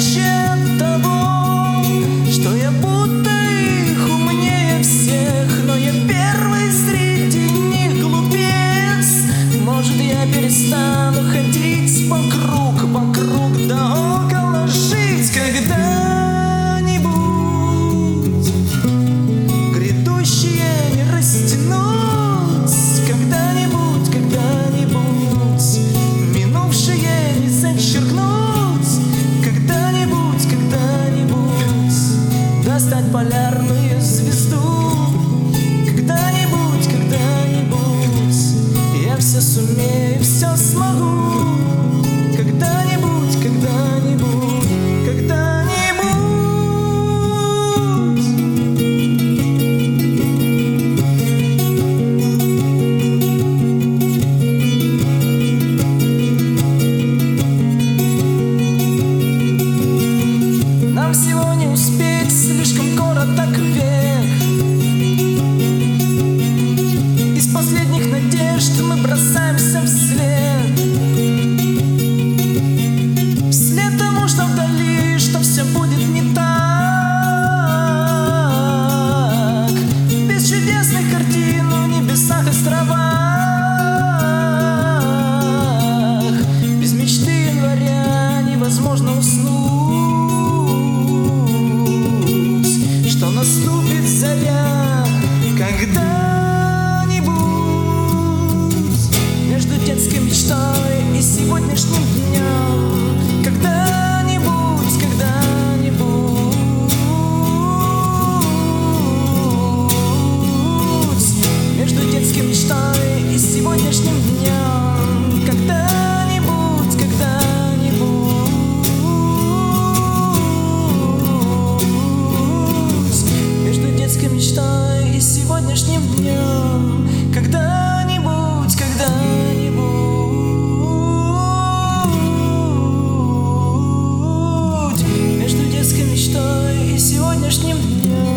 далече от того, что я будто их умнее всех, но я первый среди них глупец. Может, я перестану ходить вокруг да около жить когда-нибудь. Грядущее не растянуть когда-нибудь, когда-нибудь. Минувшее не зачеркнуть когда-нибудь, когда-нибудь. Достать полярную звезду когда-нибудь, когда-нибудь. Я все сумею, все смогу когда-нибудь, когда-нибудь, когда-нибудь. Нам всего не успеть, слишком короток век. Из последних надежд мы бросаемся вслед тому, что вдали, что все будет не так. Без чудесных картин в небесах, островах. Без мечты января невозможно уснуть. Что наступит заря когда-нибудь. Между детской мечтой и сегодняшним днем когда-нибудь, когда-нибудь. Между детской мечтой и сегодняшним днем когда-нибудь, когда-нибудь. Между детской мечтой и сегодняшним днем когда-нибудь, когда-нибудь. Между детской мечтой и сегодняшним днем.